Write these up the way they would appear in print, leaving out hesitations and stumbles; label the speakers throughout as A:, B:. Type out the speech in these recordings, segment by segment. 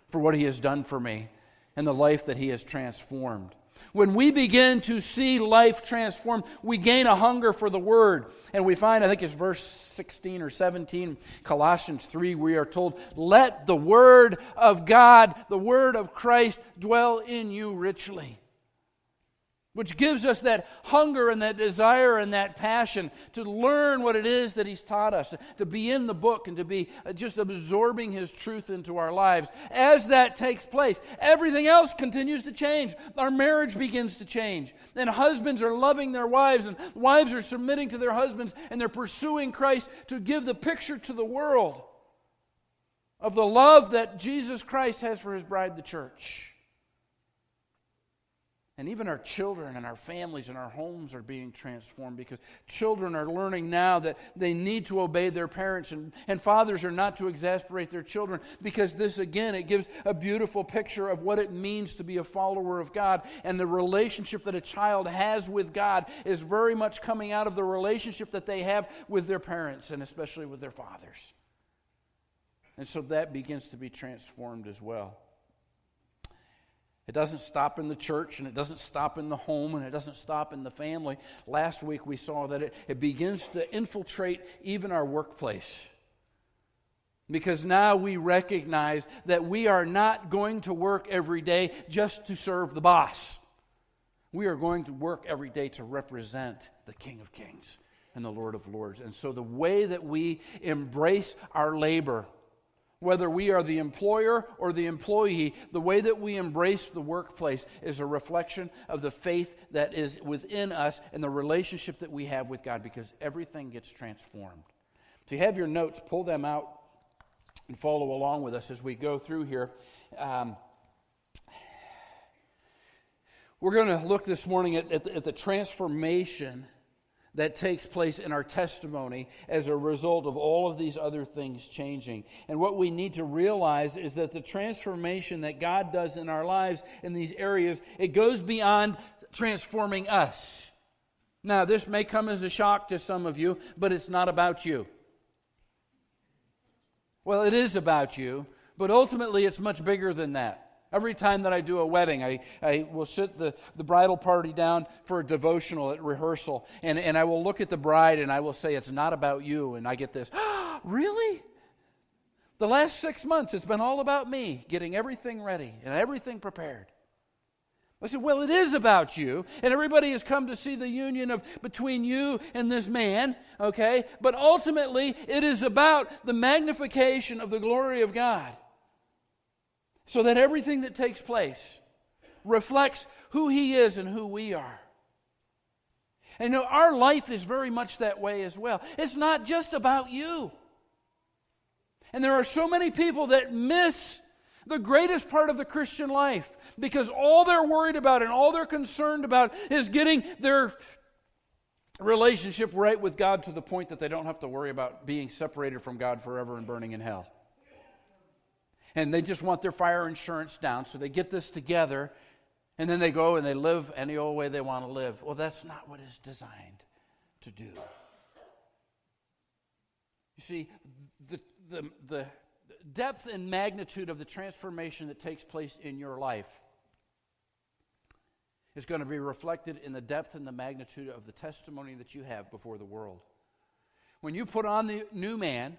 A: for what He has done for me and the life that He has transformed. When we begin to see life transformed, we gain a hunger for the Word. And we find, I think it's verse 16 or 17, Colossians 3, we are told, let the Word of God, the Word of Christ, dwell in you richly. Which gives us that hunger and that desire and that passion to learn what it is that He's taught us, to be in the book and to be just absorbing His truth into our lives. As that takes place, everything else continues to change. Our marriage begins to change. And husbands are loving their wives, and wives are submitting to their husbands, and they're pursuing Christ to give the picture to the world of the love that Jesus Christ has for His bride, the church. And even our children and our families and our homes are being transformed, because children are learning now that they need to obey their parents, and fathers are not to exasperate their children, because this, again, it gives a beautiful picture of what it means to be a follower of God. And the relationship that a child has with God is very much coming out of the relationship that they have with their parents, and especially with their fathers. And so that begins to be transformed as well. It doesn't stop in the church, and it doesn't stop in the home, and it doesn't stop in the family. Last week we saw that it begins to infiltrate even our workplace. Because now we recognize that we are not going to work every day just to serve the boss. We are going to work every day to represent the King of Kings and the Lord of Lords. And so the way that we embrace our labor, whether we are the employer or the employee, the way that we embrace the workplace is a reflection of the faith that is within us and the relationship that we have with God, because everything gets transformed. If you have your notes, pull them out and follow along with us as we go through here. We're going to look this morning at the transformation that takes place in our testimony as a result of all of these other things changing. And what we need to realize is that the transformation that God does in our lives in these areas, it goes beyond transforming us. Now, this may come as a shock to some of you, but it's not about you. Well, it is about you, but ultimately it's much bigger than that. Every time that I do a wedding, I will sit the bridal party down for a devotional at rehearsal, and I will look at the bride and I will say, it's not about you. And I get this, really? The last 6 months, it's been all about me, getting everything ready and everything prepared. I said, well, it is about you, and everybody has come to see the union between you and this man, okay? But ultimately, it is about the magnification of the glory of God, so that everything that takes place reflects who He is and who we are. And you know, our life is very much that way as well. It's not just about you. And there are so many people that miss the greatest part of the Christian life, because all they're worried about and all they're concerned about is getting their relationship right with God to the point that they don't have to worry about being separated from God forever and burning in hell. And they just want their fire insurance down, so they get this together, and then they go and they live any old way they want to live. Well, that's not what it's designed to do. You see, the depth and magnitude of the transformation that takes place in your life is going to be reflected in the depth and the magnitude of the testimony that you have before the world. When you put on the new man,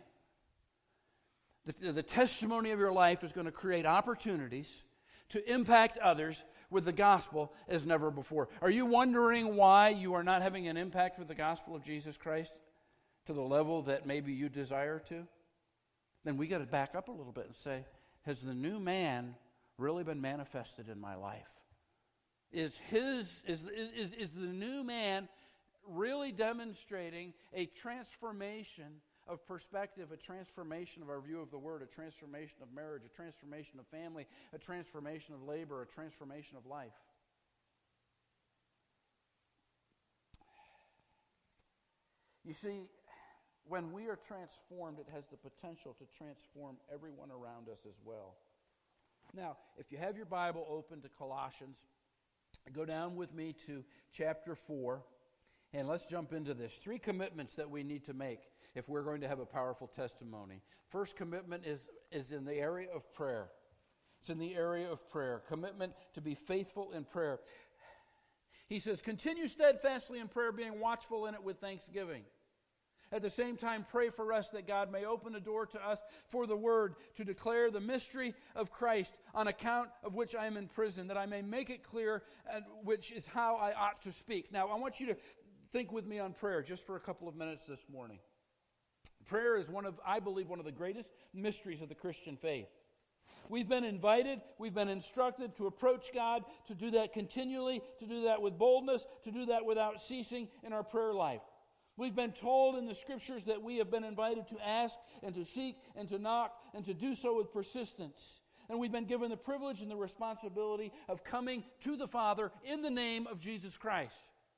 A: the testimony of your life is going to create opportunities to impact others with the gospel as never before. Are you wondering why you are not having an impact with the gospel of Jesus Christ to the level that maybe you desire to? Then we got to back up a little bit and say, has the new man really been manifested in my life? Is the new man really demonstrating a transformation of perspective, a transformation of our view of the Word, a transformation of marriage, a transformation of family, a transformation of labor, a transformation of life? You see, when we are transformed, it has the potential to transform everyone around us as well. Now, if you have your Bible open to Colossians, go down with me to chapter 4, and let's jump into this. 3 commitments that we need to make if we're going to have a powerful testimony. First commitment is in the area of prayer. It's in the area of prayer, commitment to be faithful in prayer. He says, continue steadfastly in prayer, being watchful in it with thanksgiving. At the same time, pray for us that God may open a door to us for the word to declare the mystery of Christ, on account of which I am in prison, that I may make it clear, which is how I ought to speak. Now, I want you to think with me on prayer just for a couple of minutes this morning. Prayer is I believe, one of the greatest mysteries of the Christian faith. We've been invited, we've been instructed to approach God, to do that continually, to do that with boldness, to do that without ceasing in our prayer life. We've been told in the Scriptures that we have been invited to ask and to seek and to knock and to do so with persistence. And we've been given the privilege and the responsibility of coming to the Father in the name of Jesus Christ.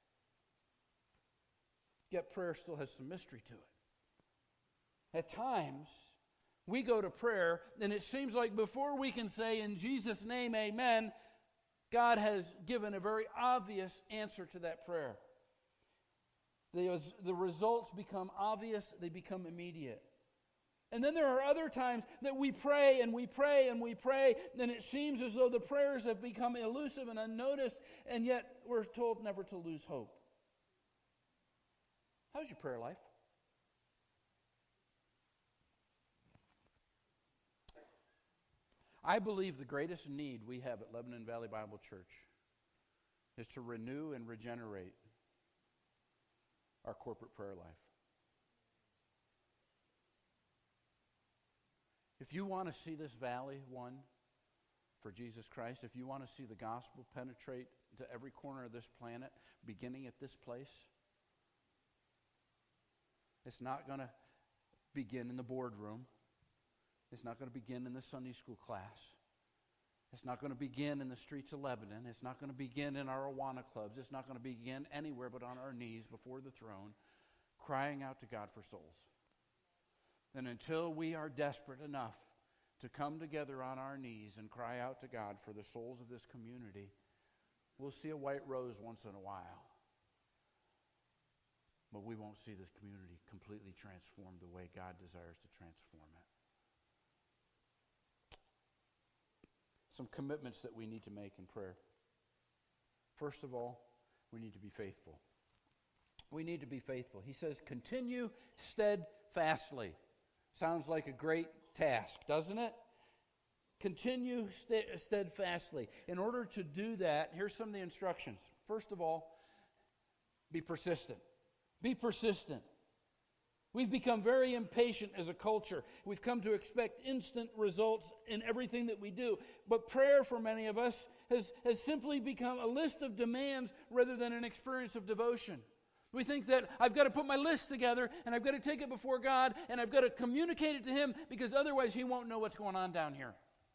A: Yet prayer still has some mystery to it. At times, we go to prayer, and it seems like before we can say, in Jesus' name, amen, God has given a very obvious answer to that prayer. The results become obvious, they become immediate. And then there are other times that we pray and we pray and we pray, and it seems as though the prayers have become elusive and unnoticed, and yet we're told never to lose hope. How's your prayer life? I believe the greatest need we have at Lebanon Valley Bible Church is to renew and regenerate our corporate prayer life. If you want to see this valley won for Jesus Christ, if you want to see the gospel penetrate to every corner of this planet, beginning at this place, it's not going to begin in the boardroom. It's not going to begin in the Sunday school class. It's not going to begin in the streets of Lebanon. It's not going to begin in our Awana clubs. It's not going to begin anywhere but on our knees before the throne, crying out to God for souls. And until we are desperate enough to come together on our knees and cry out to God for the souls of this community, we'll see a white rose once in a while. But we won't see this community completely transformed the way God desires to transform it. Some commitments that we need to make in prayer. First of all, we need to be faithful. We need to be faithful. He says, continue steadfastly. Sounds like a great task, doesn't it? Continue steadfastly. In order to do that, here's some of the instructions. First of all, be persistent. Be persistent. We've become very impatient as a culture. We've come to expect instant results in everything that we do. But prayer for many of us has simply become a list of demands rather than an experience of devotion. We think that I've got to put my list together and I've got to take it before God and I've got to communicate it to Him because otherwise He won't know what's going on down here.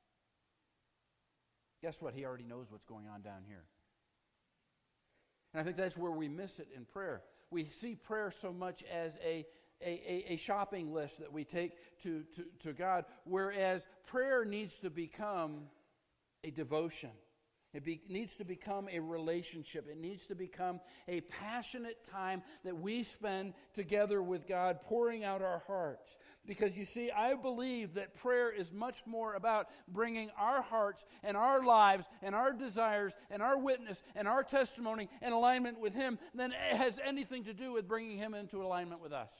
A: Guess what? He already knows what's going on down here. And I think that's where we miss it in prayer. We see prayer so much as a shopping list that we take to God, whereas prayer needs to become a devotion. It needs to become a relationship. It needs to become a passionate time that we spend together with God, pouring out our hearts. Because you see, I believe that prayer is much more about bringing our hearts and our lives and our desires and our witness and our testimony in alignment with Him than it has anything to do with bringing Him into alignment with us.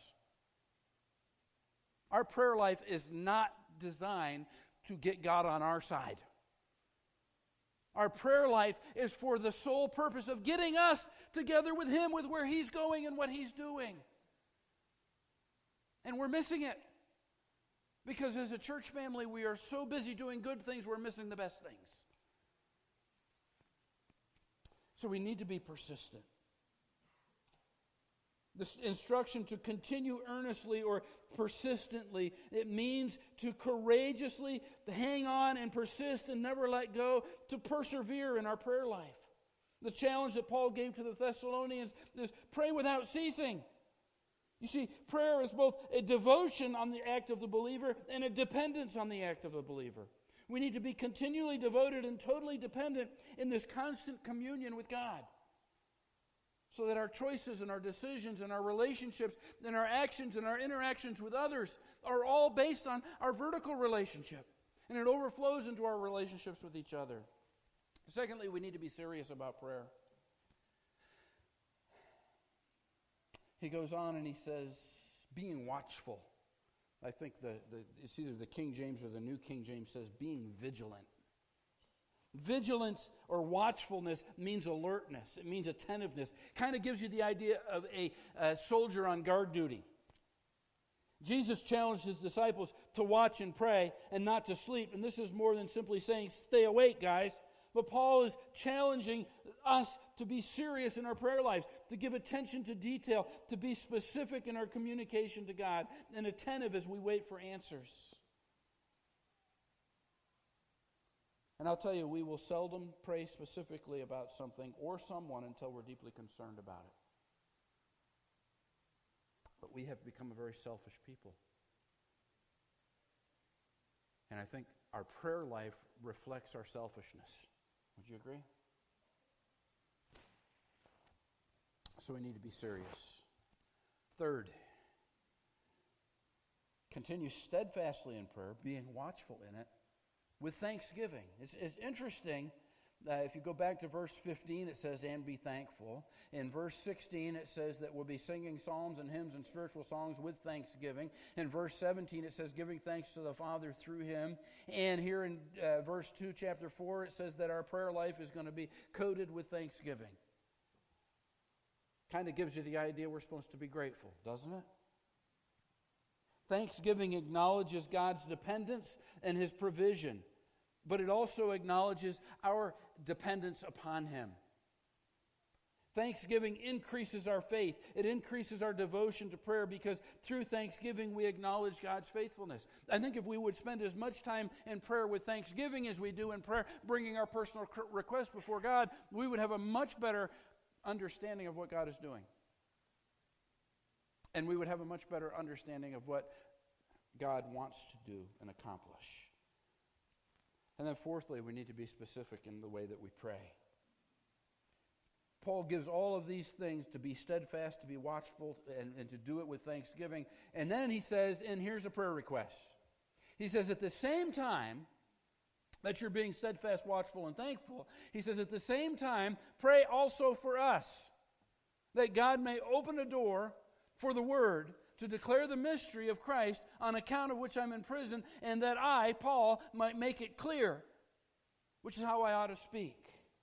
A: Our prayer life is not designed to get God on our side. Our prayer life is for the sole purpose of getting us together with Him, with where He's going and what He's doing. And we're missing it. Because as a church family, we are so busy doing good things, we're missing the best things. So we need to be persistent. This instruction to continue earnestly or persistently, it means to courageously hang on and persist and never let go, to persevere in our prayer life. The challenge that Paul gave to the Thessalonians is pray without ceasing. You see, prayer is both a devotion on the act of the believer and a dependence on the act of the believer. We need to be continually devoted and totally dependent in this constant communion with God, so that our choices and our decisions and our relationships and our actions and our interactions with others are all based on our vertical relationship. And it overflows into our relationships with each other. Secondly, we need to be serious about prayer. He goes on and he says, being watchful. I think it's either the King James or the New King James says being vigilant. Vigilance or watchfulness means alertness. It means attentiveness. Kind of gives you the idea of a soldier on guard duty. Jesus challenged his disciples to watch and pray and not to sleep. And this is more than simply saying, stay awake, guys. But Paul is challenging us to be serious in our prayer lives, to give attention to detail, to be specific in our communication to God, and attentive as we wait for answers. And I'll tell you, we will seldom pray specifically about something or someone until we're deeply concerned about it. But we have become a very selfish people. And I think our prayer life reflects our selfishness. Would you agree? So we need to be serious. Third, continue steadfastly in prayer, being watchful in it, with thanksgiving. It's interesting. If you go back to verse 15, it says, and be thankful. In verse 16, it says that we'll be singing psalms and hymns and spiritual songs with thanksgiving. In verse 17, it says, giving thanks to the Father through him. And here in verse 2, chapter 4, it says that our prayer life is going to be coated with thanksgiving. Kind of gives you the idea we're supposed to be grateful, doesn't it? Thanksgiving acknowledges God's dependence and his provision, but it also acknowledges our dependence upon him. Thanksgiving increases our faith. It increases our devotion to prayer because through thanksgiving we acknowledge God's faithfulness. I think if we would spend as much time in prayer with thanksgiving as we do in prayer, bringing our personal requests before God, we would have a much better understanding of what God is doing. And we would have a much better understanding of what God wants to do and accomplish. And then fourthly, we need to be specific in the way that we pray. Paul gives all of these things to be steadfast, to be watchful, and to do it with thanksgiving. And then he says, and here's a prayer request. He says, at the same time that you're being steadfast, watchful, and thankful, he says, at the same time, pray also for us, that God may open a door for the word to declare the mystery of Christ, on account of which I'm in prison, and that I, Paul, might make it clear, which is how I ought to speak.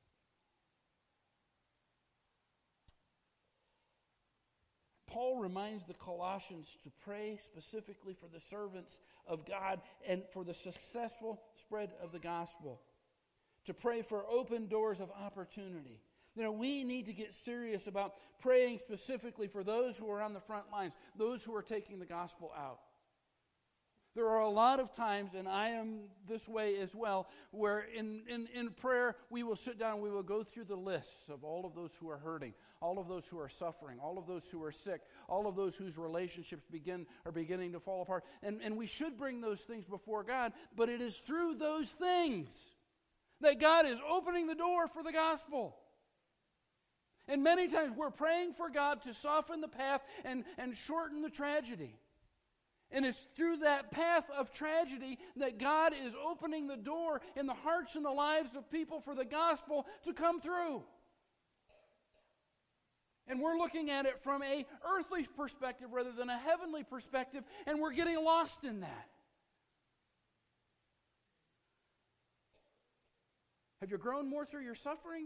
A: Paul reminds the Colossians to pray specifically for the servants of God and for the successful spread of the gospel. To pray for open doors of opportunity. You know, we need to get serious about praying specifically for those who are on the front lines, those who are taking the gospel out. There are a lot of times, and I am this way as well, where in prayer we will sit down and we will go through the lists of all of those who are hurting, all of those who are suffering, all of those who are sick, all of those whose relationships are beginning to fall apart. And we should bring those things before God, but it is through those things that God is opening the door for the gospel. And many times we're praying for God to soften the path and shorten the tragedy. And it's through that path of tragedy that God is opening the door in the hearts and the lives of people for the gospel to come through. And we're looking at it from an earthly perspective rather than a heavenly perspective, and we're getting lost in that. Have you grown more through your suffering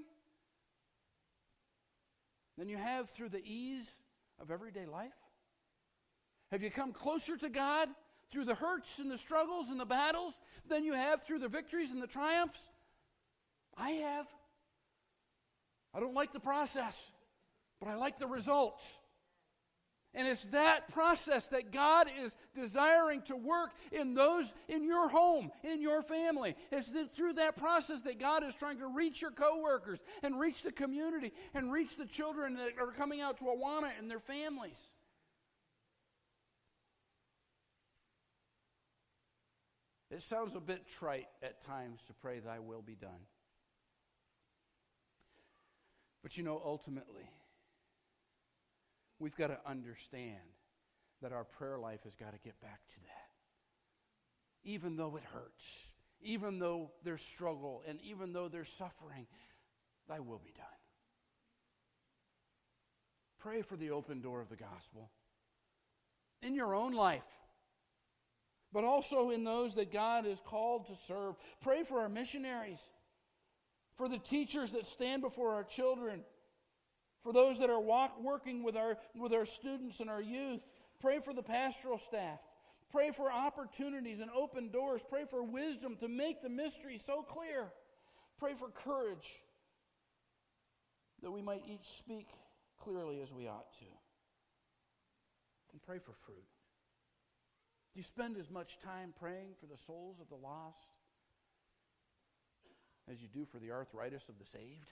A: than you have through the ease of everyday life? Have you come closer to God through the hurts and the struggles and the battles than you have through the victories and the triumphs? I have. I don't like the process, but I like the results. And it's that process that God is desiring to work in those in your home, in your family. It's through that process that God is trying to reach your coworkers and reach the community and reach the children that are coming out to Awana and their families. It sounds a bit trite at times to pray, thy will be done. But you know, ultimately, we've got to understand that our prayer life has got to get back to that. Even though it hurts, even though there's struggle and even though there's suffering, thy will be done. Pray for the open door of the gospel in your own life, but also in those that God has called to serve. Pray for our missionaries, for the teachers that stand before our children, for those that are working with our students and our youth. Pray for the pastoral staff. Pray for opportunities and open doors. Pray for wisdom to make the mystery so clear. Pray for courage that we might each speak clearly as we ought to. And pray for fruit. Do you spend as much time praying for the souls of the lost as you do for the arthritis of the saved?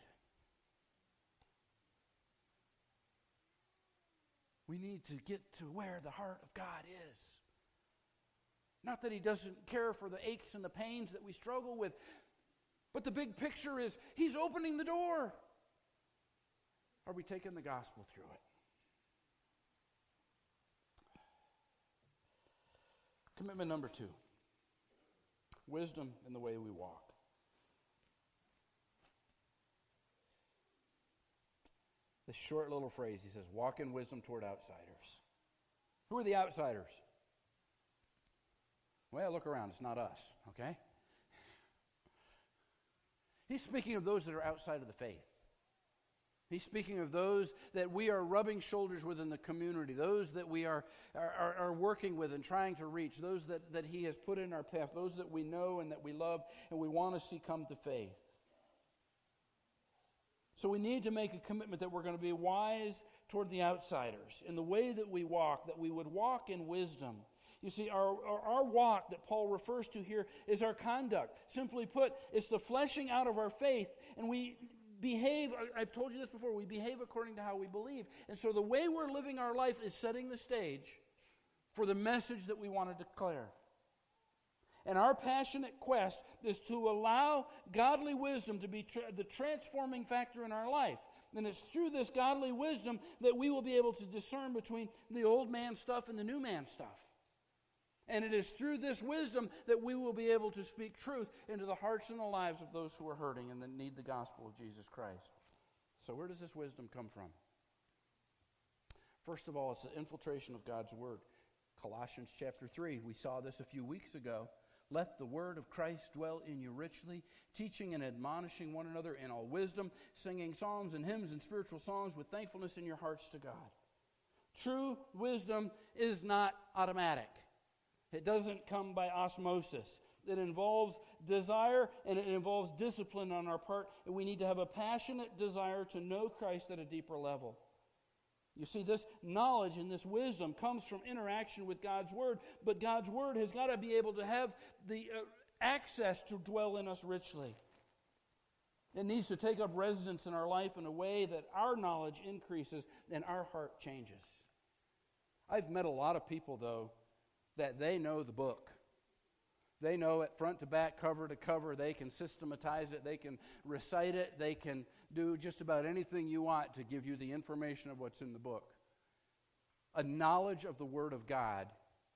A: We need to get to where the heart of God is. Not that He doesn't care for the aches and the pains that we struggle with, but the big picture is He's opening the door. Are we taking the gospel through it? Commitment number 2. Wisdom in the way we walk. This short little phrase, he says, walk in wisdom toward outsiders. Who are the outsiders? Well, look around. It's not us, okay? He's speaking of those that are outside of the faith. He's speaking of those that we are rubbing shoulders with in the community, those that we are working with and trying to reach, those that He has put in our path, those that we know and that we love and we want to see come to faith. So we need to make a commitment that we're going to be wise toward the outsiders in the way that we walk, that we would walk in wisdom. You see, our walk that Paul refers to here is our conduct. Simply put, it's the fleshing out of our faith, and we behave, I've told you this before, we behave according to how we believe. And so the way we're living our life is setting the stage for the message that we want to declare. And our passionate quest is to allow godly wisdom to be the transforming factor in our life. And it's through this godly wisdom that we will be able to discern between the old man stuff and the new man stuff. And it is through this wisdom that we will be able to speak truth into the hearts and the lives of those who are hurting and that need the gospel of Jesus Christ. So where does this wisdom come from? First of all, it's the infiltration of God's Word. Colossians chapter 3, we saw this a few weeks ago. Let the word of Christ dwell in you richly, teaching and admonishing one another in all wisdom, singing psalms and hymns and spiritual songs with thankfulness in your hearts to God. True wisdom is not automatic. It doesn't come by osmosis. It involves desire and it involves discipline on our part, and we need to have a passionate desire to know Christ at a deeper level. You see, this knowledge and this wisdom comes from interaction with God's Word, but God's Word has got to be able to have the access to dwell in us richly. It needs to take up residence in our life in a way that our knowledge increases and our heart changes. I've met a lot of people, though, that they know the book. They know it front to back, cover to cover. They can systematize it. They can recite it. They can do just about anything you want to give you the information of what's in the book. A knowledge of the Word of God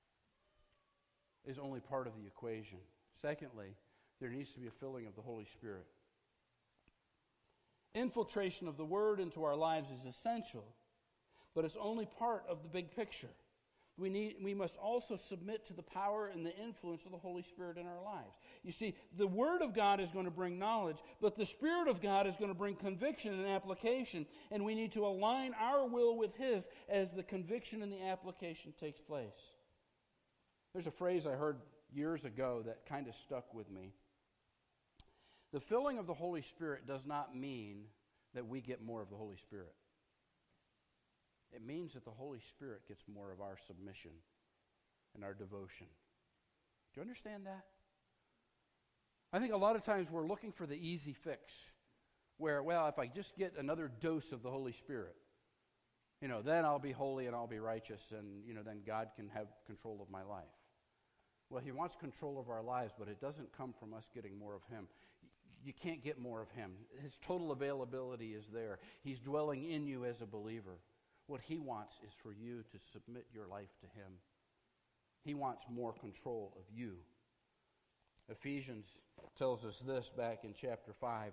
A: is only part of the equation. Secondly, there needs to be a filling of the Holy Spirit. Infiltration of the Word into our lives is essential, but it's only part of the big picture. We must also submit to the power and the influence of the Holy Spirit in our lives. You see, the Word of God is going to bring knowledge, but the Spirit of God is going to bring conviction and application, and we need to align our will with His as the conviction and the application takes place. There's a phrase I heard years ago that kind of stuck with me. The filling of the Holy Spirit does not mean that we get more of the Holy Spirit. It means that the Holy Spirit gets more of our submission and our devotion. Do you understand that? I think a lot of times we're looking for the easy fix where, well, if I just get another dose of the Holy Spirit, then I'll be holy and I'll be righteous and, then God can have control of my life. Well, He wants control of our lives, but it doesn't come from us getting more of Him. You can't get more of Him. His total availability is there. He's dwelling in you as a believer. What He wants is for you to submit your life to Him. He wants more control of you. Ephesians tells us this back in chapter 5.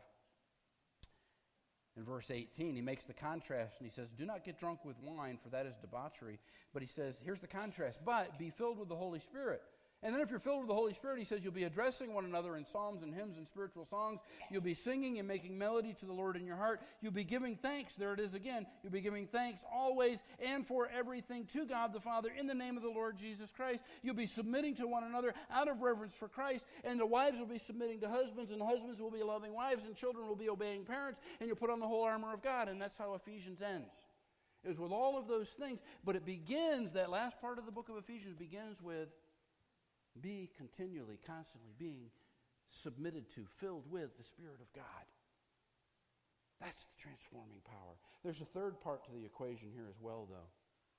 A: In verse 18, he makes the contrast and he says, "Do not get drunk with wine, for that is debauchery." But he says, here's the contrast, "But be filled with the Holy Spirit." And then if you're filled with the Holy Spirit, he says, you'll be addressing one another in psalms and hymns and spiritual songs. You'll be singing and making melody to the Lord in your heart. You'll be giving thanks. There it is again. You'll be giving thanks always and for everything to God the Father in the name of the Lord Jesus Christ. You'll be submitting to one another out of reverence for Christ. And the wives will be submitting to husbands, and husbands will be loving wives, and children will be obeying parents. And you'll put on the whole armor of God. And that's how Ephesians ends. It was with all of those things. But it begins, that last part of the book of Ephesians begins with, be continually, constantly being submitted to, filled with the Spirit of God. That's the transforming power. There's a third part to the equation here as well, though.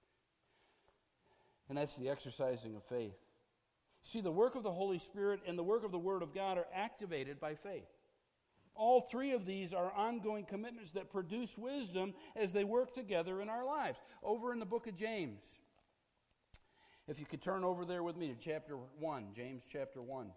A: And that's the exercising of faith. See, the work of the Holy Spirit and the work of the Word of God are activated by faith. All three of these are ongoing commitments that produce wisdom as they work together in our lives. Over in the book of James, if you could turn over there with me to chapter 1, James chapter 1.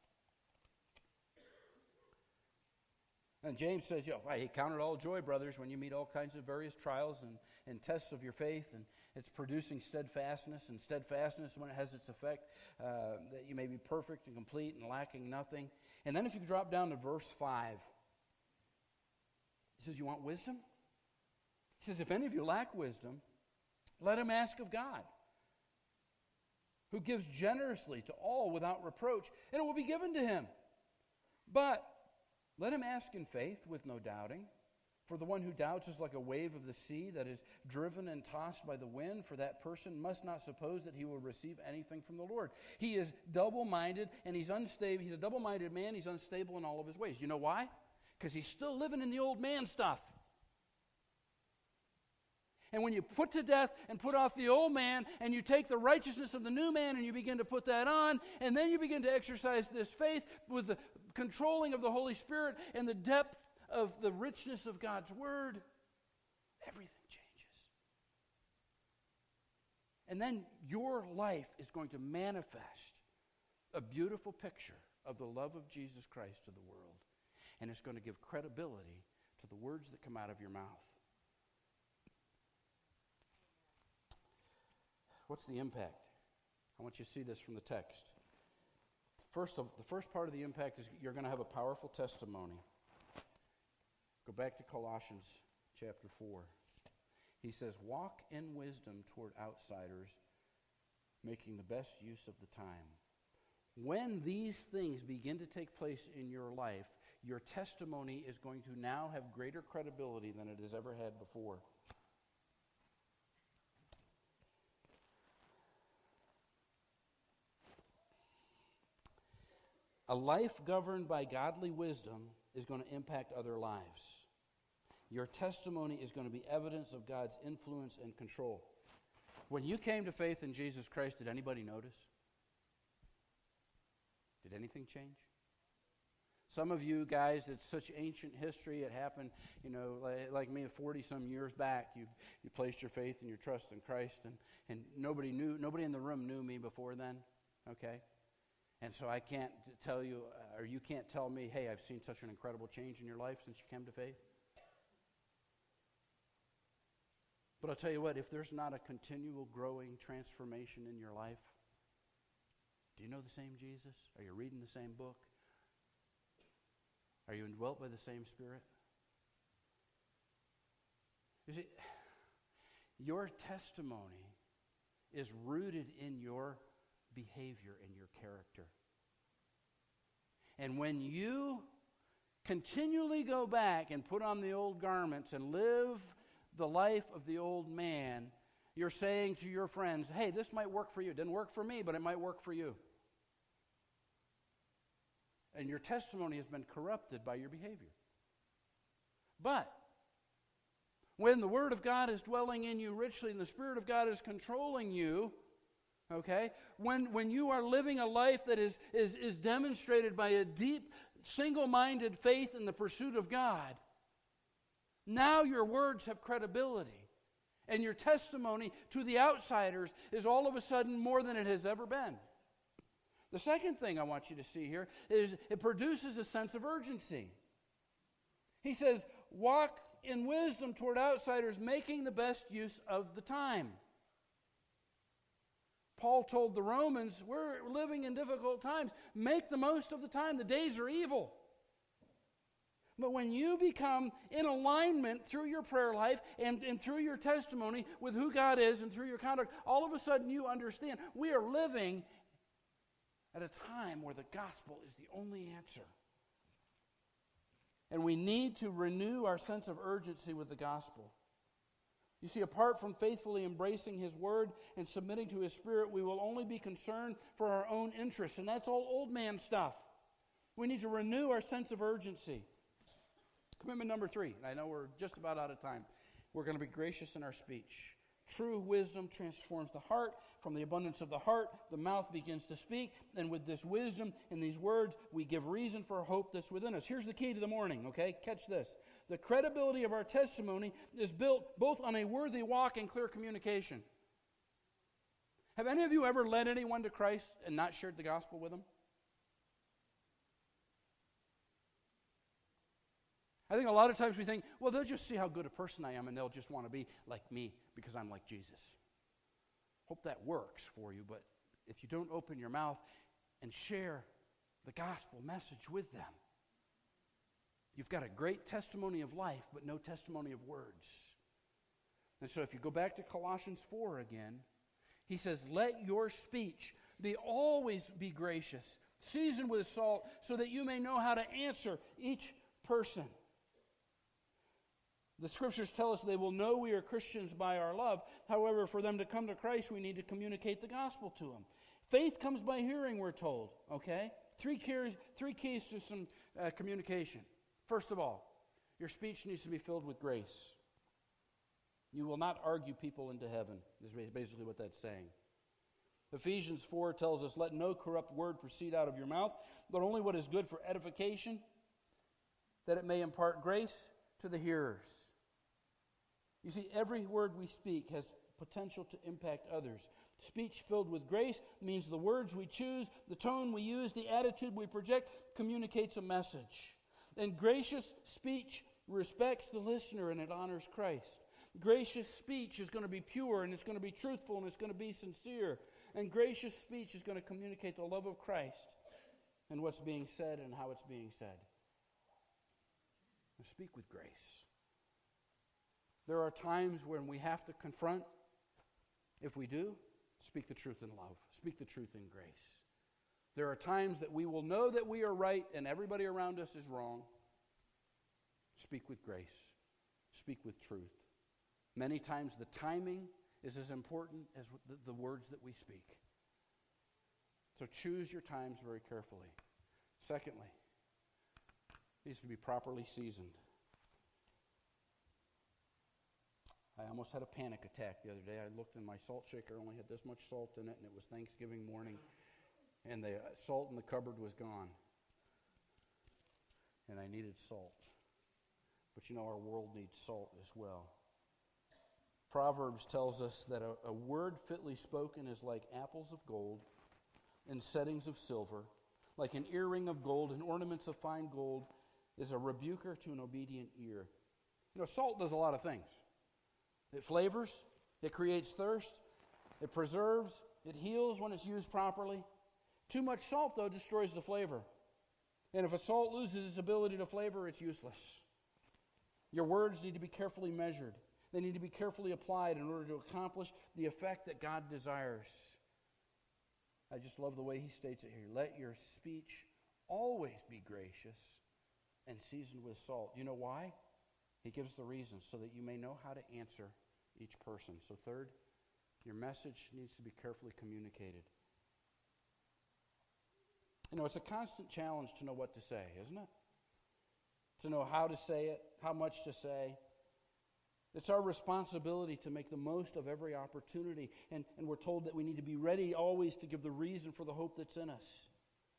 A: And James says, hey, count it all joy, brothers, when you meet all kinds of various trials and tests of your faith, and it's producing steadfastness, and steadfastness, when it has its effect, that you may be perfect and complete and lacking nothing. And then if you drop down to verse 5, he says, you want wisdom? He says, if any of you lack wisdom, let him ask of God, who gives generously to all without reproach, and it will be given to him. But let him ask in faith with no doubting. For the one who doubts is like a wave of the sea that is driven and tossed by the wind. For that person must not suppose that he will receive anything from the Lord. He is double-minded and he's unstable. He's a double-minded man. He's unstable in all of his ways. You know why? Because he's still living in the old man stuff. And when you put to death and put off the old man, and you take the righteousness of the new man and you begin to put that on, and then you begin to exercise this faith with the controlling of the Holy Spirit and the depth of the richness of God's Word, everything changes. And then your life is going to manifest a beautiful picture of the love of Jesus Christ to the world. And it's going to give credibility to the words that come out of your mouth. What's the impact? I want you to see this from the text. The first part of the impact is you're going to have a powerful testimony. Go back to Colossians chapter 4. He says, walk in wisdom toward outsiders, making the best use of the time. When these things begin to take place in your life, your testimony is going to now have greater credibility than it has ever had before. A life governed by godly wisdom is going to impact other lives. Your testimony is going to be evidence of God's influence and control. When you came to faith in Jesus Christ, did anybody notice? Did anything change? Some of you guys, it's such ancient history. It happened, like me, 40-some years back. You placed your faith and your trust in Christ, and nobody in the room knew me before then, okay? And so I can't tell you, or you can't tell me, hey, I've seen such an incredible change in your life since you came to faith. But I'll tell you what, if there's not a continual growing transformation in your life, do you know the same Jesus? Are you reading the same book? Are you indwelt by the same Spirit? You see, your testimony is rooted in your behavior and your character. And when you continually go back and put on the old garments and live the life of the old man, you're saying to your friends, hey, this might work for you. It didn't work for me, but it might work for you. And your testimony has been corrupted by your behavior. But when the Word of God is dwelling in you richly and the Spirit of God is controlling you, okay, when you are living a life that is demonstrated by a deep, single-minded faith in the pursuit of God, now your words have credibility. And your testimony to the outsiders is all of a sudden more than it has ever been. The second thing I want you to see here is it produces a sense of urgency. He says, walk in wisdom toward outsiders, making the best use of the time. Paul told the Romans, we're living in difficult times. Make the most of the time. The days are evil. But when you become in alignment through your prayer life and through your testimony with who God is and through your conduct, all of a sudden you understand we are living at a time where the gospel is the only answer. And we need to renew our sense of urgency with the gospel. You see, apart from faithfully embracing His Word and submitting to His Spirit, we will only be concerned for our own interests. And that's all old man stuff. We need to renew our sense of urgency. Commitment number 3, and I know we're just about out of time. We're going to be gracious in our speech. True wisdom transforms the heart. From the abundance of the heart, the mouth begins to speak. And with this wisdom and these words, we give reason for hope that's within us. Here's the key to the morning, okay? Catch this. The credibility of our testimony is built both on a worthy walk and clear communication. Have any of you ever led anyone to Christ and not shared the gospel with them? I think a lot of times we think, well, they'll just see how good a person I am and they'll just want to be like me because I'm like Jesus. Hope that works for you, but if you don't open your mouth and share the gospel message with them, you've got a great testimony of life, but no testimony of words. And so if you go back to Colossians 4 again, he says, let your speech always be gracious, seasoned with salt, so that you may know how to answer each person. The Scriptures tell us they will know we are Christians by our love. However, for them to come to Christ, we need to communicate the gospel to them. Faith comes by hearing, we're told. Okay? Three keys to some communication. First of all, your speech needs to be filled with grace. You will not argue people into heaven, is basically what that's saying. Ephesians 4 tells us, let no corrupt word proceed out of your mouth, but only what is good for edification, that it may impart grace to the hearers. You see, every word we speak has potential to impact others. Speech filled with grace means the words we choose, the tone we use, the attitude we project communicates a message. And gracious speech respects the listener and it honors Christ. Gracious speech is going to be pure and it's going to be truthful and it's going to be sincere. And gracious speech is going to communicate the love of Christ and what's being said and how it's being said. Now, speak with grace. There are times when we have to confront. If we do, speak the truth in love. Speak the truth in grace. There are times that we will know that we are right and everybody around us is wrong. Speak with grace. Speak with truth. Many times the timing is as important as the words that we speak. So choose your times very carefully. Secondly, it needs to be properly seasoned. I almost had a panic attack the other day. I looked in my salt shaker, only had this much salt in it, and it was Thanksgiving morning, and the salt in the cupboard was gone. And I needed salt. But you know, our world needs salt as well. Proverbs tells us that a word fitly spoken is like apples of gold and settings of silver, like an earring of gold and ornaments of fine gold is a rebuker to an obedient ear. You know, salt does a lot of things. It flavors, it creates thirst, it preserves, it heals when it's used properly. Too much salt, though, destroys the flavor. And if a salt loses its ability to flavor, it's useless. Your words need to be carefully measured. They need to be carefully applied in order to accomplish the effect that God desires. I just love the way he states it here. Let your speech always be gracious and seasoned with salt. You know why? He gives the reason so that you may know how to answer each person. So third, your message needs to be carefully communicated. You know, it's a constant challenge to know what to say, isn't it? To know how to say it, how much to say. It's our responsibility to make the most of every opportunity. And we're told that we need to be ready always to give the reason for the hope that's in us.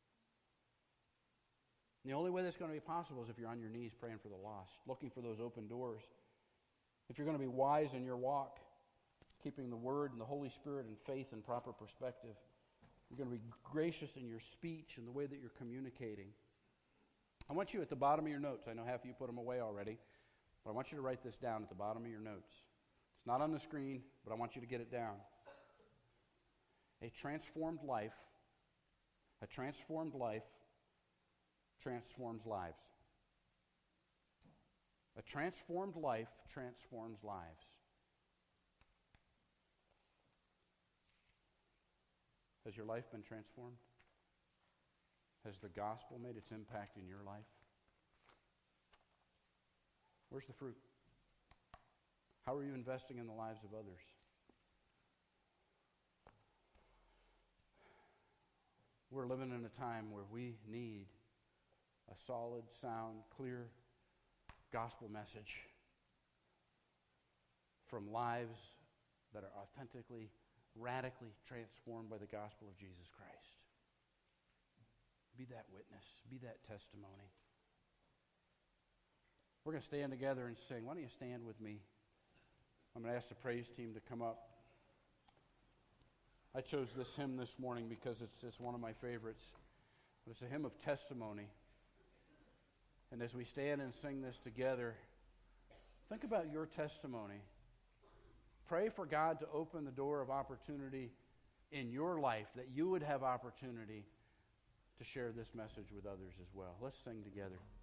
A: And the only way that's going to be possible is if you're on your knees praying for the lost, looking for those open doors. If you're going to be wise in your walk, keeping the Word and the Holy Spirit and faith in proper perspective. You're going to be gracious in your speech and the way that you're communicating. I want you at the bottom of your notes, I know half of you put them away already, but I want you to write this down at the bottom of your notes. It's not on the screen, but I want you to get it down. A transformed life transforms lives. A transformed life transforms lives. Has your life been transformed? Has the gospel made its impact in your life? Where's the fruit? How are you investing in the lives of others? We're living in a time where we need a solid, sound, clear gospel message from lives that are authentically, radically transformed by the gospel of Jesus Christ. Be that witness. Be that testimony. We're going to stand together and sing. Why don't you stand with me? I'm going to ask the praise team to come up. I chose this hymn this morning because it's one of my favorites. But it's a hymn of testimony. And as we stand and sing this together, think about your testimony. Pray for God to open the door of opportunity in your life, that you would have opportunity to share this message with others as well. Let's sing together.